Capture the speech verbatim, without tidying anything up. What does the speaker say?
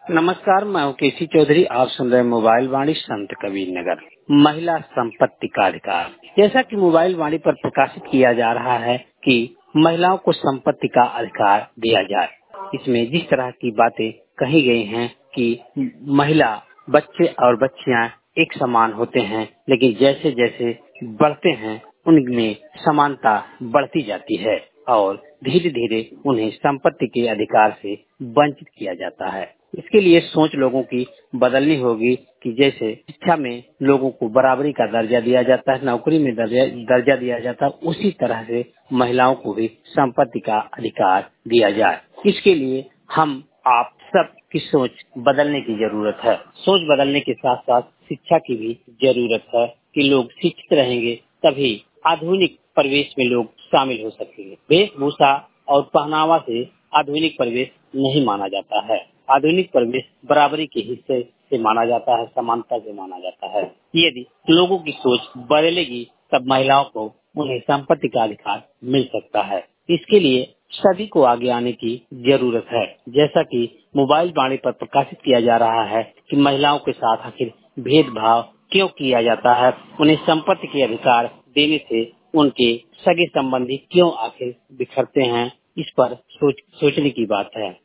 नमस्कार, मैं हूँ केसी चौधरी। आप सुन रहे हैं मोबाइल वाणी संत कबीर नगर। महिला संपत्ति का अधिकार। जैसा कि मोबाइल वाणी पर प्रकाशित किया जा रहा है कि महिलाओं को संपत्ति का अधिकार दिया जाए। इसमें जिस तरह की बातें कही गई हैं कि महिला, बच्चे और बच्चियां एक समान होते हैं, लेकिन जैसे जैसे बढ़ते हैं उनमें समानता बढ़ती जाती है और धीरे धीरे उन्हें संपत्ति के अधिकार से वंचित किया जाता है। इसके लिए सोच लोगों की बदलनी होगी कि जैसे शिक्षा में लोगों को बराबरी का दर्जा दिया जाता है, नौकरी में दर्जा दर्जा दिया जाता है, उसी तरह से महिलाओं को भी संपत्ति का अधिकार दिया जाए। इसके लिए हम आप सब की सोच बदलने की जरूरत है। सोच बदलने के साथ साथ शिक्षा की भी जरूरत है कि लोग शिक्षित रहेंगे तभी आधुनिक परिवेश में लोग शामिल हो सकेंगे। वेशभूषा और पहनावा से आधुनिक परिवेश नहीं माना जाता है। आधुनिक परिवेश बराबरी के हिस्से से माना जाता है, समानता से माना जाता है। यदि लोगों की सोच बदलेगी तब महिलाओं को उन्हें संपत्ति का अधिकार मिल सकता है। इसके लिए सभी को आगे आने की जरूरत है। जैसा कि मोबाइल वाणी पर प्रकाशित किया जा रहा है कि महिलाओं के साथ आखिर भेदभाव क्यों किया जाता है, उन्हें संपत्ति के अधिकार देने से उनके सगे संबंधी क्यों आखिर बिखरते हैं, इस पर सोच सोचने की बात है।